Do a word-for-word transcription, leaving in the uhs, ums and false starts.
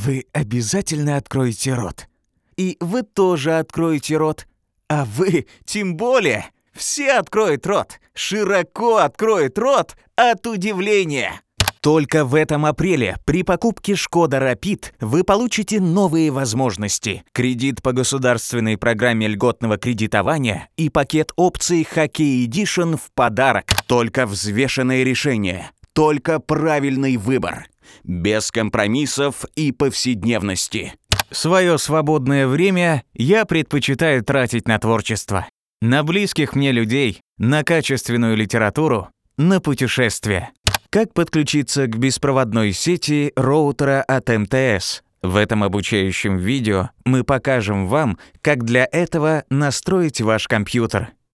Вы обязательно откроете рот. И вы тоже откроете рот. А вы тем более. Все откроют рот. Широко откроют рот от удивления. Только в этом апреле при покупке Шкода Рапид вы получите новые возможности. Кредит по государственной программе льготного кредитования и пакет опций Хоккей Эдишн в подарок. Только взвешенное решение. Только правильный выбор. Без компромиссов и повседневности. Свое свободное время я предпочитаю тратить на творчество. На близких мне людей, на качественную литературу, на путешествия. Как подключиться к беспроводной сети роутера от эм тэ эс? В этом обучающем видео мы покажем вам, как для этого настроить ваш компьютер.